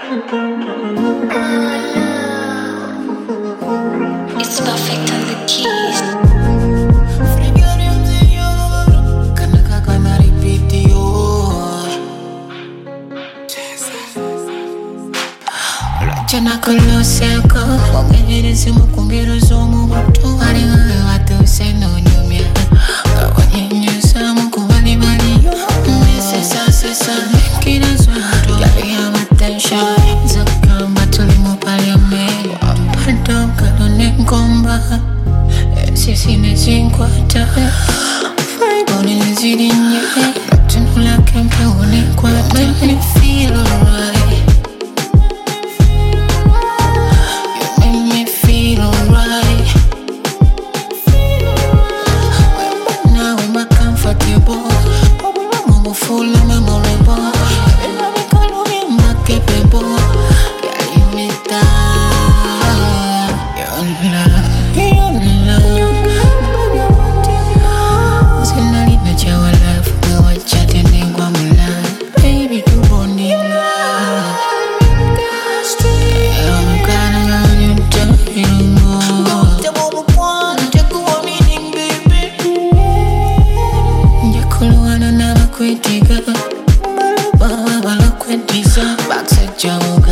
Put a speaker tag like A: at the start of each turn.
A: It's perfect on the keys. Jana koloseko Wagengerezi mukumbiro zomu butu Wali wewe watu seno nyumia Kawanyenyesa mukubali bali Sesa Kira zoto Yali ya matensha Zaka matuli mupali ame Wapado kalone nkomba Sisi nezinkwata Faibo nizidi nye Tunula kempe unikwata Make me feel alright. Full of memorable, everybody call me my capable. Yeah, you me die. Your love. Sina libe chawa life, we were chatting in Guamula. Baby, you born in love. I'm gonna run you down, you know. The woman want to go on meaning, baby. Yakulu wana na kwetiga, bala kwetiza, baksa jamu.